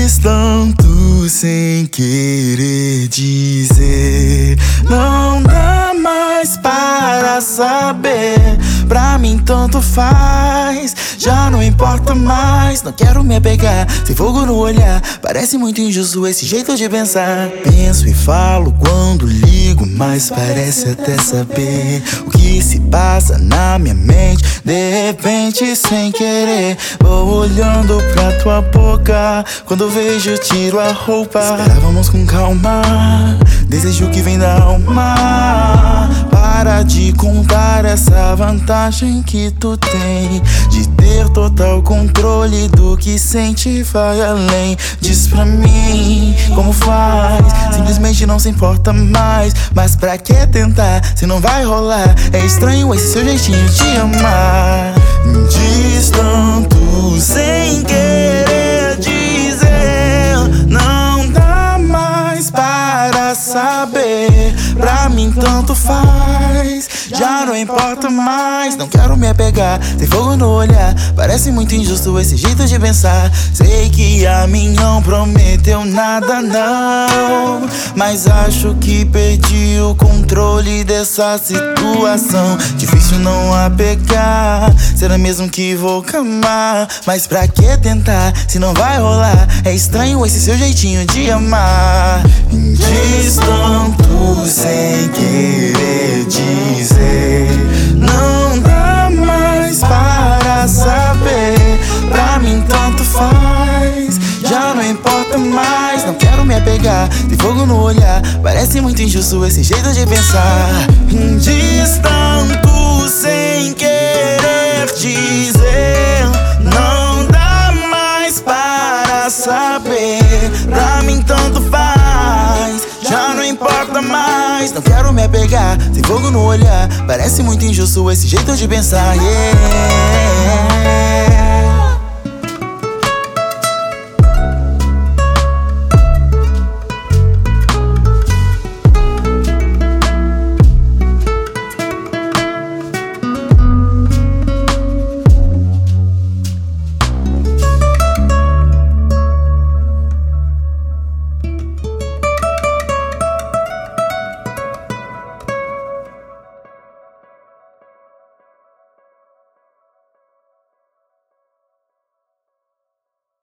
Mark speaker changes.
Speaker 1: diz tanto sem querer dizer. Não dá mais para saber. Pra mim tanto faz, já não importa mais. Não quero me apegar, sem fogo no olhar. Parece muito injusto esse jeito de pensar. Penso e falo quando ligo, mas parece até saber o que se passa na minha mente. De repente, sem querer, vou olhando pra tua boca. Quando vejo, tiro a roupa. Esperávamos com calma, desejo que vem da alma. Para de contar essa vantagem que tu tem de ter total controle do que sente, vai além. Diz pra mim como faz, simplesmente não se importa mais. Mas pra que tentar se não vai rolar? É estranho esse seu jeitinho de amar. Diz tanto sem querer dizer. Não dá mais para saber. Pra mim tanto faz, já não importa mais. Não quero me apegar, tem fogo no olhar. Parece muito injusto esse jeito de pensar. Sei que a mim não prometeu nada não, mas acho que perdi o controle dessa situação. Difícil não apegar, será mesmo que vou camar? Mas pra que tentar se não vai rolar? É estranho esse seu jeitinho de amar. Diz tanto sem querer dizer. Não dá mais para saber. Pra mim tanto faz, já não importa mais. Não quero me apegar, tem fogo no olhar. Parece muito injusto esse jeito de pensar. Diz tanto sem querer dizer. Não dá mais para saber. Pra mim tanto faz, já não importa mais. Não quero me apegar, tem fogo no olhar. Parece muito injusto esse jeito de pensar, yeah.